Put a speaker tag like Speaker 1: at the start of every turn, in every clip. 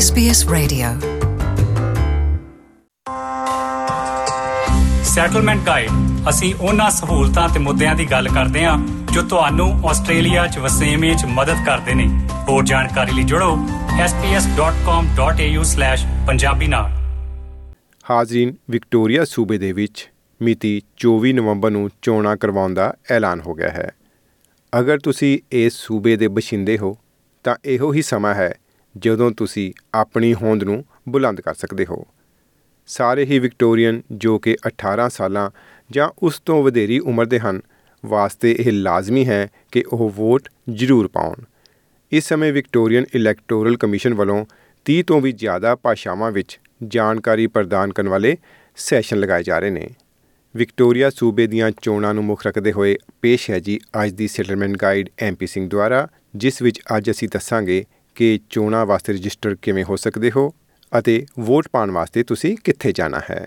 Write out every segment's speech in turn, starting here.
Speaker 1: SBS Radio.
Speaker 2: Settlement guide ਅਸੀਂ ਉਹਨਾਂ ਸਹੂਲਤਾਂ ਤੇ ਮੁੱਦਿਆਂ ਦੀ ਗੱਲ ਕਰਦੇ ਹਾਂ ਜੋ ਤੁਹਾਨੂੰ ਆਸਟ੍ਰੇਲੀਆ 'ਚ ਵਸੇਵੇਂ 'ਚ ਮਦਦ ਕਰਦੇ ਨੇ। ਹੋਰ ਜਾਣਕਾਰੀ ਲਈ ਜੁੜੋ sbs.com.au/ਪੰਜਾਬੀ ਨਾਲ।
Speaker 3: ਹਾਜ਼ਰੀਨ, ਵਿਕਟੋਰੀਆ ਸੂਬੇ ਦੇ ਵਿੱਚ ਮਿਤੀ 24 ਨਵੰਬਰ ਨੂੰ ਚੋਣਾਂ ਕਰਵਾਉਣ ਦਾ ਐਲਾਨ ਹੋ ਗਿਆ ਹੈ। ਅਗਰ ਤੁਸੀਂ ਇਸ ਸੂਬੇ ਦੇ ਬਸ਼ਿੰਦੇ ਹੋ ਤਾਂ ਇਹੋ ਹੀ ਸਮਾਂ ਹੈ ਜਦੋਂ ਤੁਸੀਂ ਆਪਣੀ ਹੋਂਦ ਨੂੰ ਬੁਲੰਦ ਕਰ ਸਕਦੇ ਹੋ। ਸਾਰੇ ਹੀ ਵਿਕਟੋਰੀਅਨ ਜੋ ਕਿ 18 ਸਾਲਾਂ ਜਾਂ ਉਸ ਤੋਂ ਵਧੇਰੀ ਉਮਰ ਦੇ ਹਨ ਵਾਸਤੇ ਇਹ ਲਾਜ਼ਮੀ ਹੈ ਕਿ ਉਹ ਵੋਟ ਜ਼ਰੂਰ ਪਾਉਣ। ਇਸ ਸਮੇਂ ਵਿਕਟੋਰੀਅਨ ਇਲੈਕਟੋਰਲ ਕਮਿਸ਼ਨ ਵੱਲੋਂ 30 ਤੋਂ ਵੀ ਜ਼ਿਆਦਾ ਭਾਸ਼ਾਵਾਂ ਵਿੱਚ ਜਾਣਕਾਰੀ ਪ੍ਰਦਾਨ ਕਰਨ ਵਾਲੇ ਸੈਸ਼ਨ ਲਗਾਏ ਜਾ ਰਹੇ ਨੇ। ਵਿਕਟੋਰੀਆ ਸੂਬੇ ਦੀਆਂ ਚੋਣਾਂ ਨੂੰ ਮੁੱਖ ਰੱਖਦੇ ਹੋਏ ਪੇਸ਼ ਹੈ ਜੀ ਅੱਜ ਦੀ ਸੈਟਲਮੈਂਟ ਗਾਈਡ MP ਸਿੰਘ ਦੁਆਰਾ, ਜਿਸ ਵਿੱਚ ਅੱਜ ਅਸੀਂ ਦੱਸਾਂਗੇ ਕਿ ਚੋਣਾਂ ਵਾਸਤੇ ਰਜਿਸਟਰ ਕਿਵੇਂ ਹੋ ਸਕਦੇ ਹੋ ਅਤੇ ਵੋਟ ਪਾਉਣ ਵਾਸਤੇ ਤੁਸੀਂ ਕਿੱਥੇ ਜਾਣਾ ਹੈ।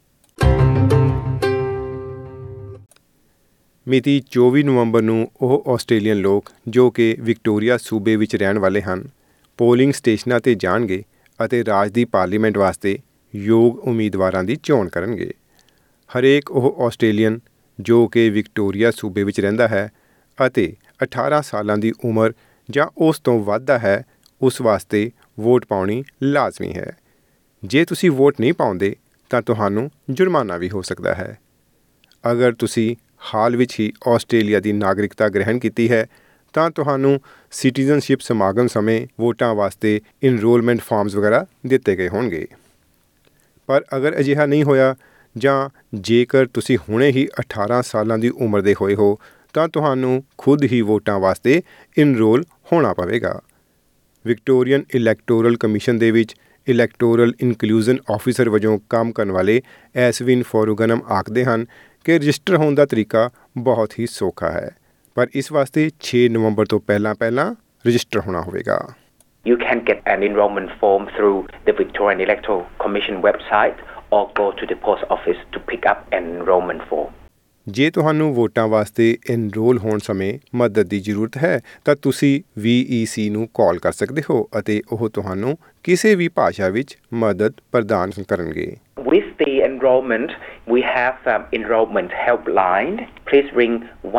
Speaker 3: ਮਿਤੀ 24 ਨਵੰਬਰ ਨੂੰ ਉਹ ਆਸਟ੍ਰੇਲੀਅਨ ਲੋਕ ਜੋ ਕਿ ਵਿਕਟੋਰੀਆ ਸੂਬੇ ਵਿੱਚ ਰਹਿਣ ਵਾਲੇ ਹਨ ਪੋਲਿੰਗ ਸਟੇਸ਼ਨਾਂ 'ਤੇ ਜਾਣਗੇ ਅਤੇ ਰਾਜ ਦੀ ਪਾਰਲੀਮੈਂਟ ਵਾਸਤੇ ਯੋਗ ਉਮੀਦਵਾਰਾਂ ਦੀ ਚੋਣ ਕਰਨਗੇ। ਹਰੇਕ ਉਹ ਆਸਟ੍ਰੇਲੀਅਨ ਜੋ ਕਿ ਵਿਕਟੋਰੀਆ ਸੂਬੇ ਵਿੱਚ ਰਹਿੰਦਾ ਹੈ ਅਤੇ 18 ਸਾਲਾਂ ਦੀ ਉਮਰ ਜਾਂ ਉਸ ਤੋਂ ਵੱਧ ਦਾ ਹੈ ਉਸ ਵਾਸਤੇ ਵੋਟ ਪਾਉਣੀ ਲਾਜ਼ਮੀ ਹੈ। ਜੇ ਤੁਸੀਂ ਵੋਟ ਨਹੀਂ ਪਾਉਂਦੇ ਤਾਂ ਤੁਹਾਨੂੰ ਜੁਰਮਾਨਾ ਵੀ ਹੋ ਸਕਦਾ ਹੈ। ਅਗਰ ਤੁਸੀਂ ਹਾਲ ਵਿੱਚ ਹੀ ਆਸਟ੍ਰੇਲੀਆ ਦੀ ਨਾਗਰਿਕਤਾ ਗ੍ਰਹਿਣ ਕੀਤੀ ਹੈ ਤਾਂ ਤੁਹਾਨੂੰ ਸਿਟੀਜ਼ਨਸ਼ਿਪ ਸਮਾਗਮ ਸਮੇਂ ਵੋਟਾਂ ਵਾਸਤੇ ਇਨਰੋਲਮੈਂਟ ਫਾਰਮਸ ਵਗੈਰਾ ਦਿੱਤੇ ਗਏ ਹੋਣਗੇ। ਪਰ ਅਗਰ ਅਜਿਹਾ ਨਹੀਂ ਹੋਇਆ ਜਾਂ ਜੇਕਰ ਤੁਸੀਂ ਹੁਣੇ ਹੀ 18 ਸਾਲਾਂ ਦੀ ਉਮਰ ਦੇ ਹੋਏ ਹੋ ਤਾਂ ਤੁਹਾਨੂੰ ਖੁਦ ਹੀ ਵੋਟਾਂ ਵਾਸਤੇ ਇਨਰੋਲ ਹੋਣਾ ਪਵੇਗਾ। ਵਿਕਟੋਰੀਅਨ ਇਲੈਕਟੋਰਲ ਕਮਿਸ਼ਨ ਦੇ ਵਿੱਚ ਇਲੈਕਟੋਰਲ ਇਨਕਲੂਜ਼ਨ ਆਫਿਸਰ ਵਜੋਂ ਕੰਮ ਕਰਨ ਵਾਲੇ ਐਸਵਿਨ ਫੋਰੂਗਨਮ ਆਖਦੇ ਹਨ ਕਿ ਰਜਿਸਟਰ ਹੋਣ ਦਾ ਤਰੀਕਾ ਬਹੁਤ ਹੀ ਸੌਖਾ ਹੈ, ਪਰ ਇਸ ਵਾਸਤੇ 6 ਨਵੰਬਰ ਤੋਂ ਪਹਿਲਾਂ ਰਜਿਸਟਰ ਹੋਣਾ ਹੋਵੇਗਾ।
Speaker 4: You can get an enrolment form through the Victorian Electoral Commission website or go to the post office to pick up an enrolment form.
Speaker 3: ਜੇ ਤੁਹਾਨੂੰ ਵੋਟਾਂ ਵਾਸਤੇ ਐਨਰੋਲ ਹੋਣ ਸਮੇਂ ਮਦਦ ਦੀ ਜ਼ਰੂਰਤ ਹੈ ਤਾਂ ਤੁਸੀਂ VEC ਨੂੰ ਕਾਲ ਕਰ ਸਕਦੇ ਹੋ ਅਤੇ ਉਹ ਤੁਹਾਨੂੰ ਕਿਸੇ ਵੀ ਭਾਸ਼ਾ ਵਿੱਚ ਮਦਦ ਪ੍ਰਦਾਨ ਕਰਨਗੇ।
Speaker 4: With the enrolment, we have enrolment helpline. Please ring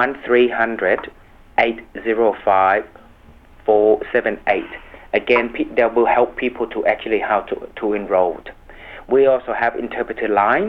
Speaker 4: 1300-805-478. Again, that will help people to actually how to enroll. We also have interpreter line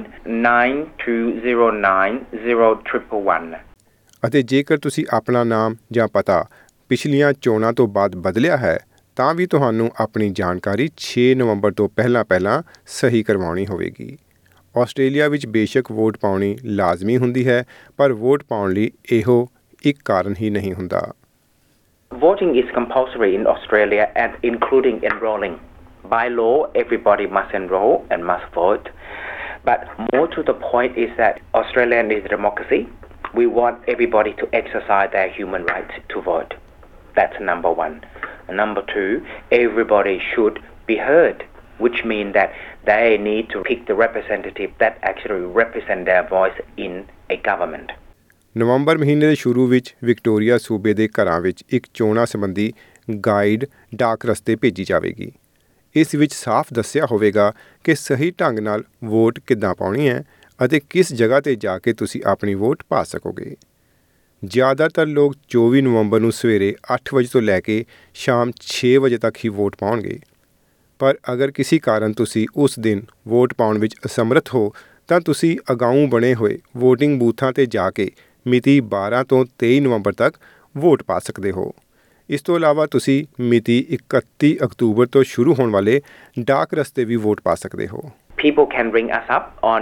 Speaker 4: 9209-0111.
Speaker 3: ਅਤੇ ਜੇਕਰ ਤੁਸੀਂ ਆਪਣਾ ਨਾਮ ਜਾਂ ਪਤਾ ਪਿਛਲੀਆਂ ਚੋਣਾਂ ਤੋਂ ਬਾਅਦ ਬਦਲਿਆ ਹੈ ਤਾਂ ਵੀ ਤੁਹਾਨੂੰ ਆਪਣੀ ਜਾਣਕਾਰੀ 6 ਨਵੰਬਰ ਤੋਂ ਪਹਿਲਾਂ ਸਹੀ ਕਰਵਾਉਣੀ ਹੋਵੇਗੀ। ਆਸਟ੍ਰੇਲੀਆ ਵਿੱਚ ਬੇਸ਼ੱਕ ਵੋਟ ਪਾਉਣੀ ਲਾਜ਼ਮੀ ਹੁੰਦੀ ਹੈ, ਪਰ ਵੋਟ ਪਾਉਣ ਲਈ ਇਹੋ ਇੱਕ ਕਾਰਨ ਹੀ ਨਹੀਂ ਹੁੰਦਾ।
Speaker 4: Voting is compulsory in Australia and including enrolling. By law, everybody must enroll and must vote. But more to the point is that Australia is a democracy. We want everybody to exercise their human rights to vote. That's number one. And number two, everybody should be heard, which means that they need to pick the representative that actually represent their voice in a government.
Speaker 3: ਨਵੰਬਰ ਮਹੀਨੇ ਦੇ ਸ਼ੁਰੂ ਵਿੱਚ Victoria ਸੂਬੇ ਦੇ ਘਰਾਂ ਵਿੱਚ ਇੱਕ ਚੋਣਾਂ ਸੰਬੰਧੀ ਗਾਈਡ ਡਾਕ ਰਸਤੇ ਭੇਜੀ ਜਾਵੇਗੀ। ਇਸ ਵਿੱਚ ਸਾਫ਼ ਦੱਸਿਆ ਹੋਵੇਗਾ ਕਿ ਸਹੀ ਢੰਗ ਨਾਲ ਵੋਟ ਕਿੱਦਾਂ ਪਾਉਣੀ ਹੈ ਅਤੇ ਕਿਸ ਜਗ੍ਹਾ 'ਤੇ ਜਾ ਕੇ ਤੁਸੀਂ ਆਪਣੀ ਵੋਟ ਪਾ ਸਕੋਗੇ। ਜ਼ਿਆਦਾਤਰ ਲੋਕ 24 ਨਵੰਬਰ ਨੂੰ ਸਵੇਰੇ 8 ਵਜੇ ਤੋਂ ਲੈ ਕੇ ਸ਼ਾਮ 6 ਵਜੇ ਤੱਕ ਹੀ ਵੋਟ ਪਾਉਣਗੇ। ਪਰ ਅਗਰ ਕਿਸੇ ਕਾਰਨ ਤੁਸੀਂ ਉਸ ਦਿਨ ਵੋਟ ਪਾਉਣ ਵਿੱਚ ਅਸਮਰੱਥ ਹੋ ਤਾਂ ਤੁਸੀਂ ਅਗਾਊਂ ਬਣੇ ਹੋਏ ਵੋਟਿੰਗ ਬੂਥਾਂ 'ਤੇ ਜਾ ਕੇ ਮਿਤੀ 12 ਤੋਂ 23 ਨਵੰਬਰ ਤੱਕ ਵੋਟ ਪਾ ਸਕਦੇ ਹੋ। ਇਸ ਤੋਂ ਇਲਾਵਾ ਤੁਸੀਂ ਮਿਤੀ 31 ਅਕਤੂਬਰ ਤੋਂ ਸ਼ੁਰੂ ਹੋਣ ਵਾਲੇ ਡਾਕ ਰਸਤੇ ਵੀ ਵੋਟ ਪਾ ਸਕਦੇ ਹੋ।
Speaker 4: People can ring us up on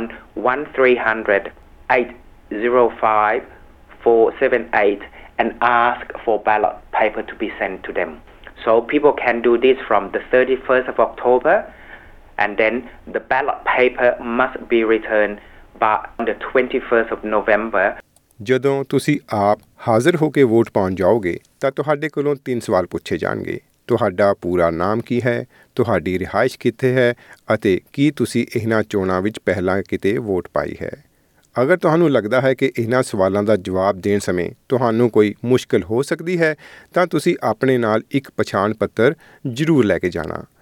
Speaker 4: 1300-805-478 and ask for ballot paper to be sent to them. So people can do this from the 31st of October, and then the ballot paper must be returned by the 21st of November.
Speaker 3: ਜਦੋਂ ਤੁਸੀਂ ਆਪ ਹਾਜ਼ਰ ਹੋ ਕੇ vote ਪਾਉਣ ਜਾਓਗੇ ਤਾਂ ਤੁਹਾਡੇ ਕੋਲੋਂ 3 ਸਵਾਲ ਪੁੱਛੇ ਜਾਣਗੇ। ਤੁਹਾਡਾ ਪੂਰਾ ਨਾਮ ਕੀ ਹੈ, ਤੁਹਾਡੀ ਰਿਹਾਇਸ਼ ਕਿੱਥੇ ਹੈ ਅਤੇ ਕੀ ਤੁਸੀਂ ਇਹਨਾਂ ਚੋਣਾਂ ਵਿੱਚ ਪਹਿਲਾਂ ਕਿਤੇ ਵੋਟ ਪਾਈ ਹੈ। ਅਗਰ ਤੁਹਾਨੂੰ ਲੱਗਦਾ ਹੈ ਕਿ ਇਹਨਾਂ ਸਵਾਲਾਂ ਦਾ ਜਵਾਬ ਦੇਣ ਸਮੇਂ ਤੁਹਾਨੂੰ ਕੋਈ ਮੁਸ਼ਕਲ ਹੋ ਸਕਦੀ ਹੈ ਤਾਂ ਤੁਸੀਂ ਆਪਣੇ ਨਾਲ ਇੱਕ ਪਛਾਣ ਪੱਤਰ ਜ਼ਰੂਰ ਲੈ ਕੇ ਜਾਣਾ।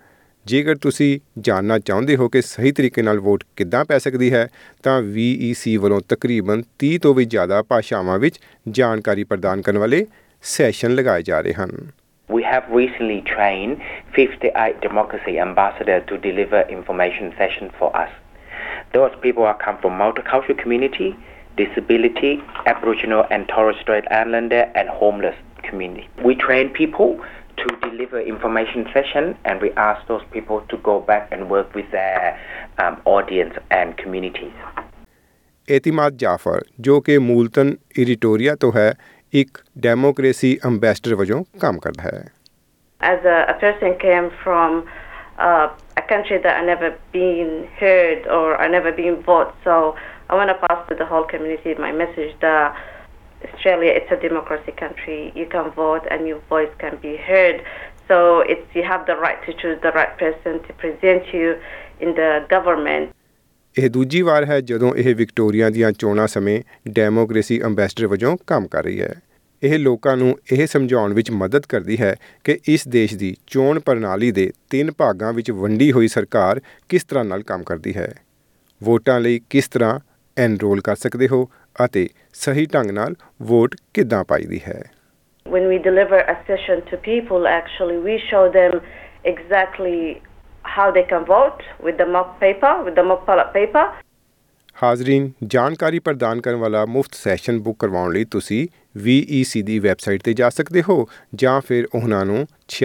Speaker 3: ਜੇਕਰ ਤੁਸੀਂ ਜਾਣਨਾ ਚਾਹੁੰਦੇ ਹੋ ਕਿ ਸਹੀ ਤਰੀਕੇ ਨਾਲ ਵੋਟ ਕਿੱਦਾਂ ਪੈ ਸਕਦੀ ਹੈ ਤਾਂ VEC ਵੱਲੋਂ ਤਕਰੀਬਨ 30 ਤੋਂ ਵੀ ਜ਼ਿਆਦਾ ਭਾਸ਼ਾਵਾਂ ਵਿੱਚ ਜਾਣਕਾਰੀ ਪ੍ਰਦਾਨ ਕਰਨ ਵਾਲੇ ਸੈਸ਼ਨ ਲਗਾਏ ਜਾ ਰਹੇ ਹਨ।
Speaker 4: We have recently trained 58 democracy ambassadors to deliver information sessions for us. Those people are come from multicultural community, disability, Aboriginal and Torres Strait Islander and homeless community. We train people to deliver information session and we ask those people to go back and work with their audience and communities.
Speaker 3: एतिमाद Jafar जो कि मूलतन इरिटोरिया तो है एक democracy ambassador ਵਜੋਂ ਕੰਮ ਕਰਦਾ ਹੈ।
Speaker 1: As a person came from a country that I never been heard or I never been voted, so I want to pass to the whole community my message that Australia, it's a democracy country. You can vote and your voice can be heard. So you have the right to choose the right person to present you in the government.
Speaker 3: ਇਹ ਦੂਜੀ ਵਾਰ ਹੈ ਜਦੋਂ ਇਹ Victoria ਦੀਆਂ ਚੋਣਾਂ ਸਮੇਂ democracy ambassador ਵਜੋਂ ਕੰਮ ਕਰ ਰਹੀ ਹੈ। ਇਹ ਲੋਕਾਂ ਨੂੰ ਇਹ ਸਮਝਾਉਣ ਵਿੱਚ ਮਦਦ ਕਰਦੀ ਹੈ ਕਿ ਇਸ ਦੇਸ਼ ਦੀ ਚੋਣ ਪ੍ਰਣਾਲੀ ਦੇ 3 ਭਾਗਾਂ ਵਿੱਚ ਵੰਡੀ ਹੋਈ ਸਰਕਾਰ ਕਿਸ ਤਰ੍ਹਾਂ ਨਾਲ ਕੰਮ ਕਰਦੀ ਹੈ, ਵੋਟਾਂ ਲਈ ਕਿਸ ਤਰ੍ਹਾਂ ਐਨਰੋਲ ਕਰ ਸਕਦੇ ਹੋ ਅਤੇ ਸਹੀ ਢੰਗ ਨਾਲ ਵੋਟ ਕਿੱਦਾਂ ਪਾਈਦੀ ਹੈ।
Speaker 1: When we deliver a session to people, actually we show them exactly how they can vote with the mock ballot paper.
Speaker 3: ਹਾਜ਼ਰੀਨ, ਜਾਣਕਾਰੀ ਪ੍ਰਦਾਨ ਕਰਨ ਵਾਲਾ ਮੁਫਤ ਸੈਸ਼ਨ ਬੁੱਕ ਕਰਵਾਉਣ ਲਈ ਤੁਸੀਂ VEC ਦੀ ਵੈਬਸਾਈਟ ਤੇ ਜਾ ਸਕਦੇ ਹੋ ਜਾਂ ਫਿਰ ਉਹਨਾਂ ਨੂੰ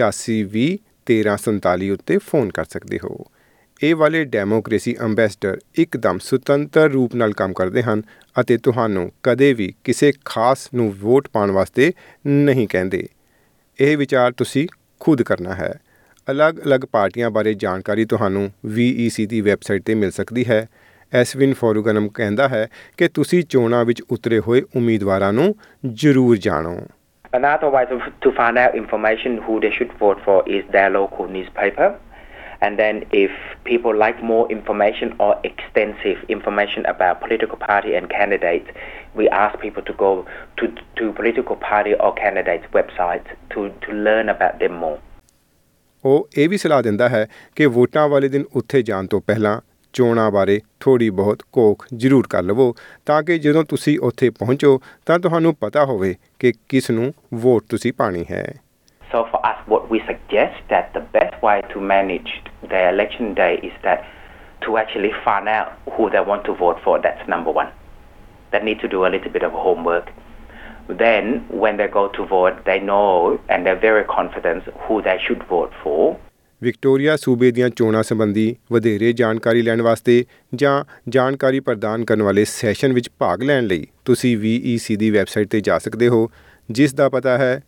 Speaker 3: 86201347 ਉੱਤੇ ਫੋਨ ਕਰ ਸਕਦੇ ਹੋ। ਇਹ ਵਾਲੇ ਡੈਮੋਕ੍ਰੇਸੀ ਅੰਬੈਸਡਰ ਇੱਕਦਮ ਸੁਤੰਤਰ ਰੂਪ ਨਾਲ ਕੰਮ ਕਰਦੇ ਹਨ ਅਤੇ ਤੁਹਾਨੂੰ ਕਦੇ ਵੀ ਕਿਸੇ ਖਾਸ ਨੂੰ ਵੋਟ ਪਾਉਣ ਵਾਸਤੇ ਨਹੀਂ ਕਹਿੰਦੇ। ਇਹ ਵਿਚਾਰ ਤੁਸੀਂ ਖੁਦ ਕਰਨਾ ਹੈ। ਅਲੱਗ-ਅਲੱਗ ਪਾਰਟੀਆਂ ਬਾਰੇ ਜਾਣਕਾਰੀ ਤੁਹਾਨੂੰ VEC ਦੀ ਵੈਬਸਾਈਟ ਤੇ ਮਿਲ ਸਕਦੀ ਹੈ। ਐਸਵਿਨ ਫੋਰੂਗਨਮ ਕਹਿੰਦਾ ਹੈ ਕਿ ਤੁਸੀਂ ਚੋਣਾਂ ਵਿੱਚ ਉਤਰੇ ਹੋਏ ਉਮੀਦਵਾਰਾਂ ਨੂੰ ਜ਼ਰੂਰ ਜਾਣੋ।
Speaker 4: Another way to find out information who they should vote for is their local newspaper. And then if people like more information or extensive information about political party and candidates, we ask people to go to political party or candidates' websites to learn about them more.
Speaker 3: ਉਹ ਇਹ ਵੀ ਸਲਾਹ ਦਿੰਦਾ ਹੈ ਕਿ ਵੋਟਾਂ ਵਾਲੇ ਦਿਨ ਉੱਥੇ ਜਾਣ ਤੋਂ ਪਹਿਲਾਂ ਚੋਣਾਂ ਬਾਰੇ ਥੋੜ੍ਹੀ ਬਹੁਤ ਘੋਖ ਜ਼ਰੂਰ ਕਰ ਲਵੋ ਤਾਂ ਕਿ ਜਦੋਂ ਤੁਸੀਂ ਉੱਥੇ ਪਹੁੰਚੋ ਤਾਂ ਤੁਹਾਨੂੰ ਪਤਾ ਹੋਵੇ ਕਿ ਕਿਸ ਨੂੰ ਵੋਟ ਤੁਸੀਂ ਪਾਣੀ ਹੈ।
Speaker 4: So for us, what we suggest that the best way to manage the election day is that to actually find out who they want to vote for. That's number one. They need to do a little bit of homework. Then when they go to vote, they know and they're very confident who they should vote for.
Speaker 3: Victoria ਸੂਬੇ ਦੀਆਂ ਚੋਣਾਂ ਸੰਬੰਧੀ ਵਧੇਰੇ ਜਾਣਕਾਰੀ ਲੈਣ ਵਾਸਤੇ ਜਾਂ ਜਾਣਕਾਰੀ ਪ੍ਰਦਾਨ ਕਰਨ ਵਾਲੇ ਸੈਸ਼ਨ ਵਿੱਚ ਭਾਗ ਲੈਣ ਲਈ ਤੁਸੀਂ VEC ਦੀ ਵੈਬਸਾਈਟ ਤੇ ਜਾ ਸਕਦੇ ਹੋ ਜਿਸ ਦਾ ਪਤਾ ਹੈ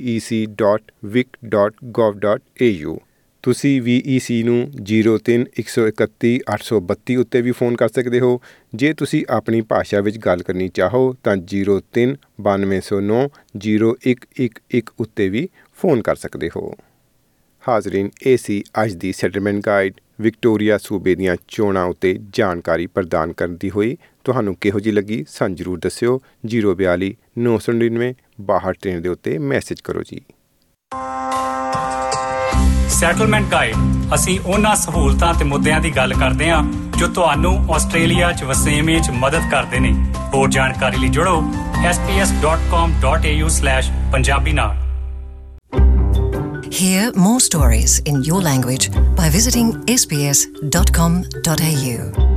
Speaker 3: vec.vic.gov.au। ਤੁਸੀਂ VEC ਨੂੰ 03-131-832 ਉੱਤੇ ਵੀ ਫੋਨ ਕਰ ਸਕਦੇ ਹੋ। ਜੇ ਤੁਸੀਂ ਆਪਣੀ ਭਾਸ਼ਾ ਵਿੱਚ ਗੱਲ ਕਰਨੀ ਚਾਹੋ ਤਾਂ 03-9209-0111 ਉੱਤੇ ਵੀ ਫੋਨ ਕਰ ਸਕਦੇ ਹੋ। ਹਾਜ਼ਰੀਨ, ਇਹ ਸੀ ਅੱਜ ਦੀ ਸੈਟਲਮੈਂਟ ਗਾਈਡ। ਵਿਕਟੋਰੀਆ ਸੂਬੇ ਦੀਆਂ ਚੋਣਾਂ ਉੱਤੇ ਜਾਣਕਾਰੀ ਪ੍ਰਦਾਨ ਕਰਦੀ ਹੋਈ ਤੁਹਾਨੂੰ ਕਿਹੋ ਜਿਹੀ ਲੱਗੀ ਸਾਨੂੰ ਜ਼ਰੂਰ ਦੱਸਿਓ। 042-999-62 ਦੇ ਉੱਤੇ ਮੈਸੇਜ ਕਰੋ ਜੀ।
Speaker 2: ਸੈਟਲਮੈਂਟ ਗਾਈਡ ਅਸੀਂ ਉਹਨਾਂ ਸਹੂਲਤਾਂ ਤੇ ਮੁੱਦਿਆਂ ਦੀ ਗੱਲ ਕਰਦੇ ਹਾਂ ਜੋ ਤੁਹਾਨੂੰ ਆਸਟ੍ਰੇਲੀਆ 'ਚ ਵਸੇਵੇਂ 'ਚ ਮਦਦ ਕਰਦੇ ਨੇ। ਹੋਰ ਜਾਣਕਾਰੀ ਲਈ ਜੁੜੋ sps.com.au/punjabi ਨਾਲ।
Speaker 5: Hear more stories in your language by visiting sbs.com.au.